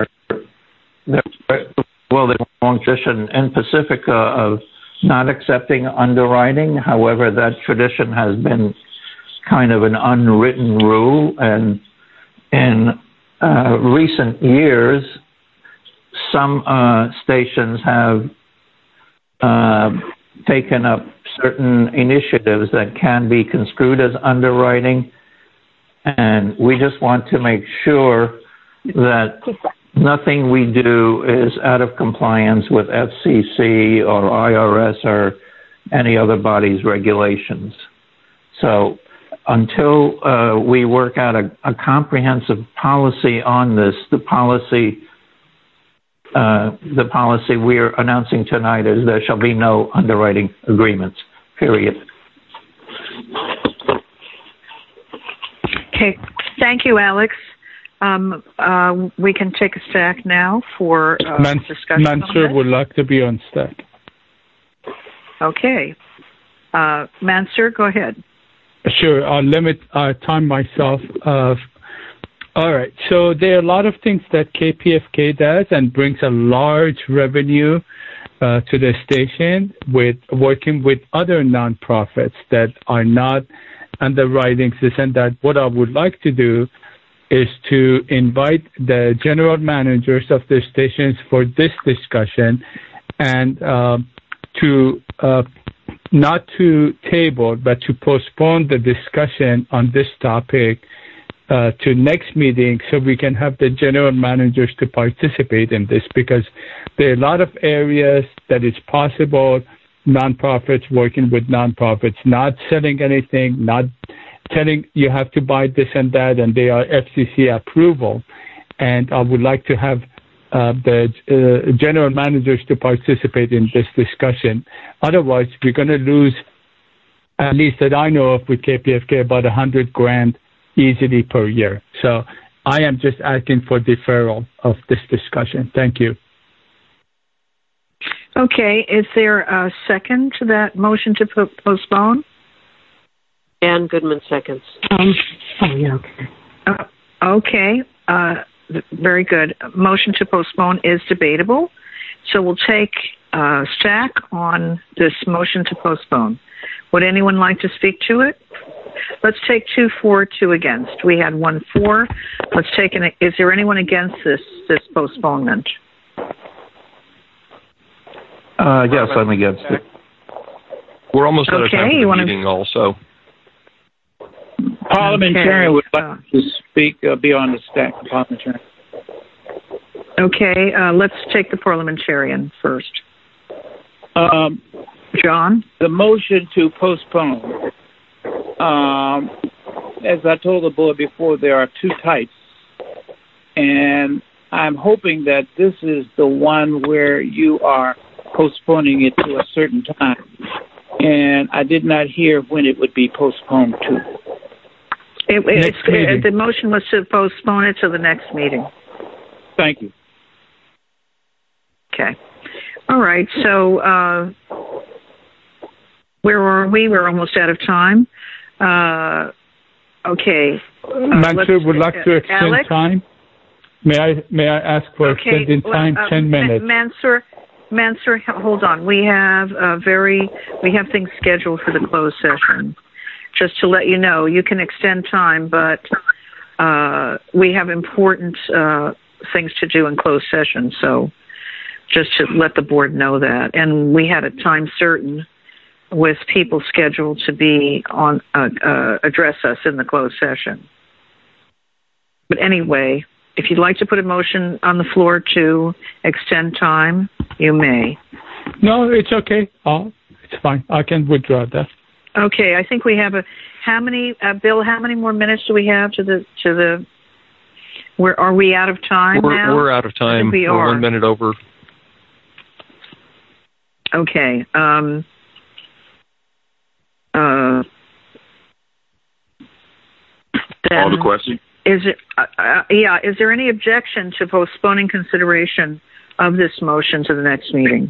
a long tradition in Pacifica of not accepting underwriting. However, that tradition has been kind of an unwritten rule, and in recent years, some stations have taken up certain initiatives that can be construed as underwriting, and we just want to make sure that nothing we do is out of compliance with FCC or IRS or any other body's regulations. So until we work out a comprehensive policy on this, the policy we are announcing tonight is there shall be no underwriting agreements, period. Okay. Thank you, Alex. We can take a stack now for discussion. Mansur would like to be on stack. Okay. Mansur, go ahead. Sure. I'll limit time myself. All right. So there are a lot of things that KPFK does and brings a large revenue to the station with working with other nonprofits that are not underwriting this and that. What I would like to do is to invite the general managers of the stations for this discussion and to not to table, but to postpone the discussion on this topic to next meeting so we can have the general managers to participate in this, because there are a lot of areas that it's possible nonprofits working with nonprofits, not selling anything, not telling you have to buy this and that, and they are FCC approval. And I would like to have the general managers to participate in this discussion. Otherwise, we're going to lose, at least that I know of with KPFK, about $100,000 easily per year. So I am just asking for deferral of this discussion. Thank you. Okay. Is there a second to that motion to postpone? Ann Goodman seconds. Okay. Very good. Motion to postpone is debatable. So we'll take a stack on this motion to postpone. Would anyone like to speak to it? Let's take 2 for, 2 against. We had 1 for. Let's take is there anyone against this postponement? Yes, I'm against it. We're almost out of time for the meeting also. Parliamentarian would like to speak beyond the stack. Parliamentarian. Okay, let's take the parliamentarian first. John? The motion to postpone. As I told the board before, there are 2 types. And I'm hoping that this is the one where you are postponing it to a certain time. And I did not hear when it would be postponed to. The motion was to postpone it to the next meeting. Thank you. Okay. All right. So where are we? We're almost out of time. Okay. Mansur would like to extend Alex? time. May I ask for extending time 10 minutes? Mansur, hold on. We have things scheduled for the closed session. Just to let you know, you can extend time, but we have important things to do in closed session. So just to let the board know that. And we had a time certain with people scheduled to be on address us in the closed session. But anyway, if you'd like to put a motion on the floor to extend time, you may. No, it's okay. It's fine. I can withdraw that. Okay, I think we have Bill, how many more minutes do we have to the where are we out of time now? We're out of time. We're 1 minute over. Okay. All the questions? Is there any objection to postponing consideration of this motion to the next meeting?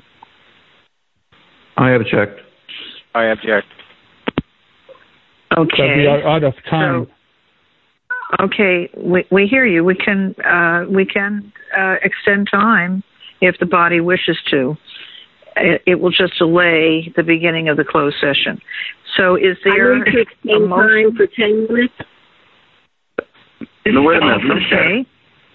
I object. I object. Okay. But we are out of time. So, okay, we hear you. We can extend time if the body wishes to. It will just delay the beginning of the closed session. So is there I need to extend time for 10 minutes? No, wait a minute. Okay.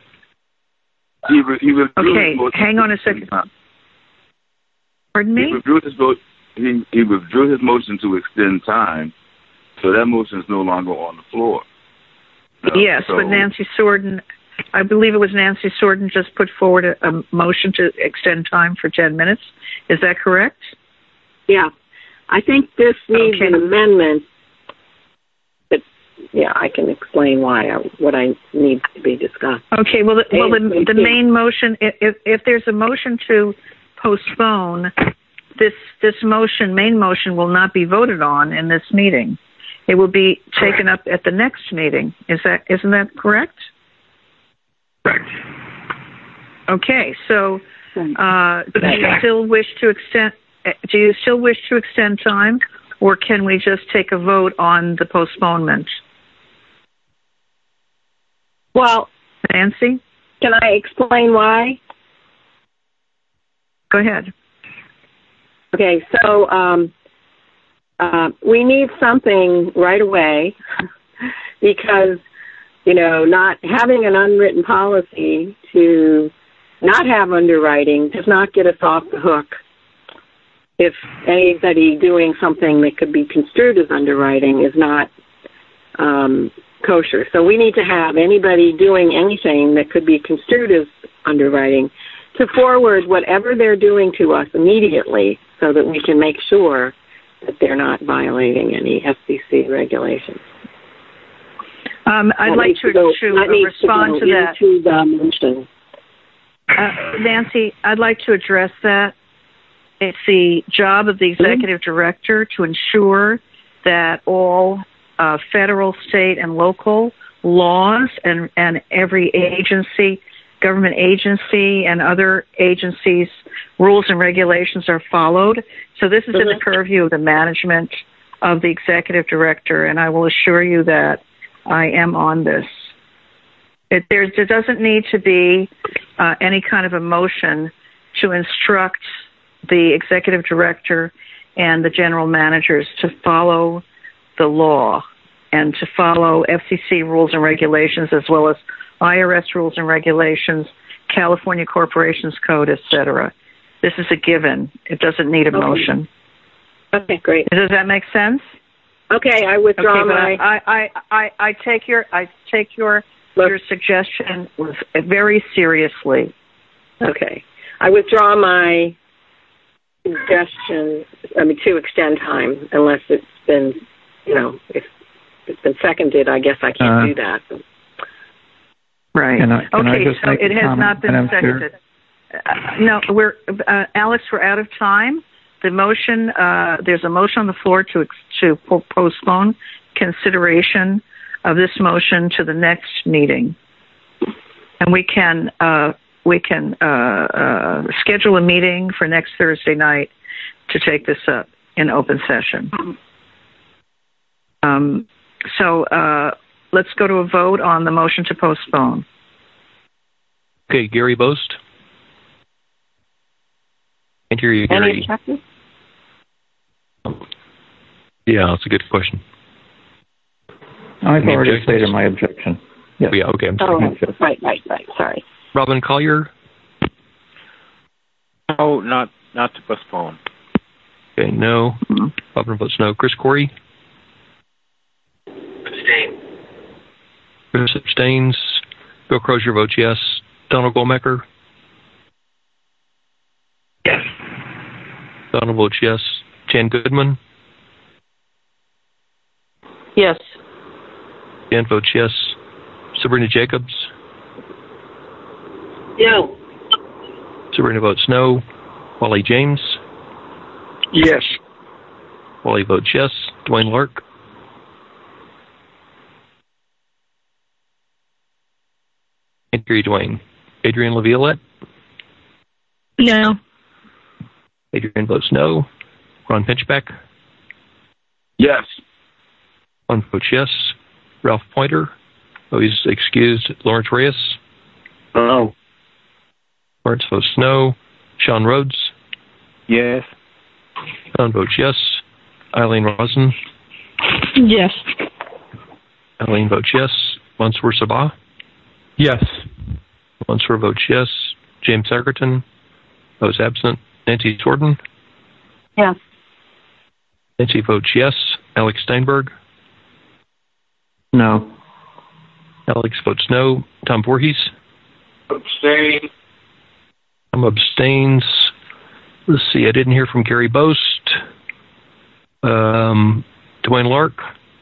Okay, hang on a second. Pardon me? He withdrew his vote. He withdrew his motion to extend time, so that motion is no longer on the floor. Yes, but Nancy Sorden, I believe it was Nancy Sorden, just put forward a motion to extend time for 10 minutes. Is that correct? Yeah. I think this needs an amendment. But yeah, I can explain what I need to be discussed. Okay. Well, the main motion, if there's a motion to postpone, this main motion will not be voted on in this meeting. It will be taken up at the next meeting. Isn't that correct? Correct. Okay. So, do you still wish to extend time, or can we just take a vote on the postponement? Well, Nancy, can I explain why? Go ahead. Okay, so we need something right away because, not having an unwritten policy to not have underwriting does not get us off the hook if anybody doing something that could be construed as underwriting is not kosher. So we need to have anybody doing anything that could be construed as underwriting to forward whatever they're doing to us immediately so that we can make sure that they're not violating any FCC regulations. I'd like to respond to that. Into the motion. Nancy, I'd like to address that. It's the job of the executive director to ensure that all federal, state, and local laws and every agency, government agency, and other agencies' rules and regulations are followed. So this is in the purview of the management of the executive director, and I will assure you that I am on this. There doesn't need to be any kind of a motion to instruct the executive director and the general managers to follow the law and to follow FCC rules and regulations as well as IRS rules and regulations, California Corporations Code, etc. This is a given. It doesn't need a motion. Okay, great. Does that make sense? Okay, I withdraw my. I take your suggestion very seriously. Okay, I withdraw my suggestion. To extend time, unless it's been, if it's been seconded. I guess I can't do that. Right. Can I okay, just so make it has not been seconded. No, Alex, we're out of time. The motion, there's a motion on the floor to postpone consideration of this motion to the next meeting, and we can schedule a meeting for next Thursday night to take this up in open session. So let's go to a vote on the motion to postpone. Okay, Gary Boast. Can't hear you, Gary. Any objections? Yeah, that's a good question. I've already stated my objection. Yeah. Yeah, okay. I'm sorry. Right. Sorry. Robin Collier? No, not to postpone. Okay, no. Robin votes no. Chris Corey? Abstain. Chris abstains. Bill Crozier votes yes. Donald Goldmacher? Yes. Donald votes yes. Jan Goodman? Yes. Jan votes yes. Sabrina Jacobs? No. Sabrina votes no. Wally James? Yes. Wally votes yes. Dwayne Lark? Can't hear you, Dwayne. Adrienne LaViolette? No. Adrienne votes no. Ron Pinchbeck? Yes. Ron votes yes. Ralph Pointer? Oh, he's excused. Lawrence Reyes? No. Lawrence votes no. Sean Rhodes? Yes. Sean votes yes. Eileen Rosen? Yes. Eileen votes yes. Mansour Sabah? Yes. Mansour votes yes. James Sagerton? Votes absent. Nancy Jordan? Yes. Nancy votes yes. Alex Steinberg? No. Alex votes no. Tom Voorhees? Abstain. Tom abstains. Let's see, I didn't hear from Gary Boast. Dwayne Lark?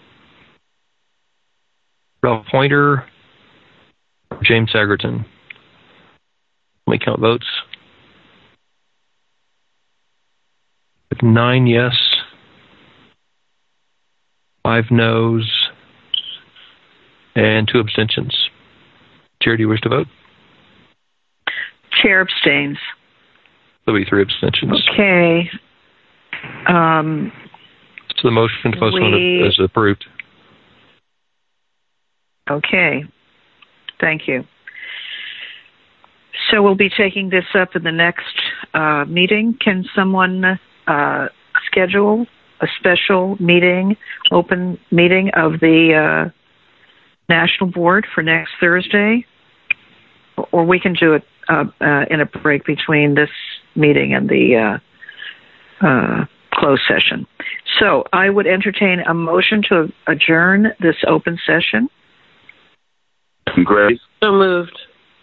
Ralph Pointer? James Sagerton? Let me count votes. 9 yes. 5 no's. And 2 abstentions. Chair, do you wish to vote? Chair abstains. There'll be 3 abstentions. Okay. So the motion to postpone is approved. Okay. Thank you. So we'll be taking this up in the next meeting. Can someone schedule a special meeting, open meeting of the National Board for next Thursday? Or we can do it in a break between this meeting and the closed session. So I would entertain a motion to adjourn this open session. Grace? So moved.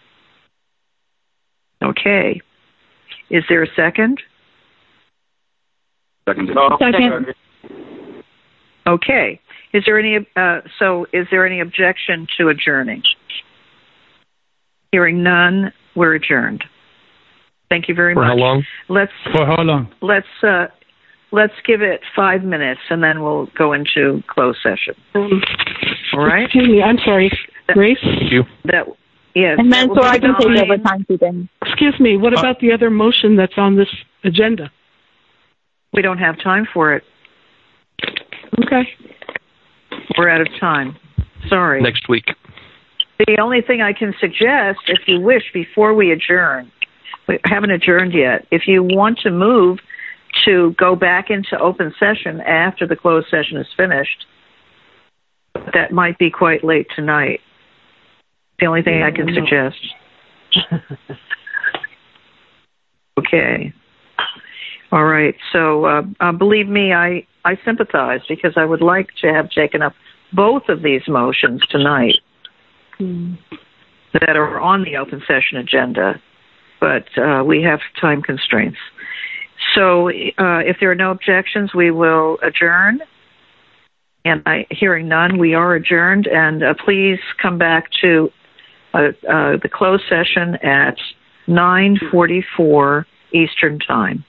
Okay. Is there a second? Second. Second. Okay. Is there any objection to adjourning? Hearing none, we're adjourned. Thank you very much. For how long? For how long? Let's give it 5 minutes and then we'll go into closed session. All right? Excuse me, I'm sorry. Grace? Thank you. Yes. And then so I can take over timekeeping. Excuse me, what about the other motion that's on this agenda? We don't have time for it. Okay. We're out of time. Sorry. Next week. The only thing I can suggest, if you wish, before we adjourn, we haven't adjourned yet, if you want to move to go back into open session after the closed session is finished, that might be quite late tonight. The only thing I can suggest. Okay. All right. So believe me, I sympathize because I would like to have taken up both of these motions tonight that are on the open session agenda, but we have time constraints. So if there are no objections, we will adjourn. And hearing none, we are adjourned. And please come back to the closed session at 9:44 Eastern Time.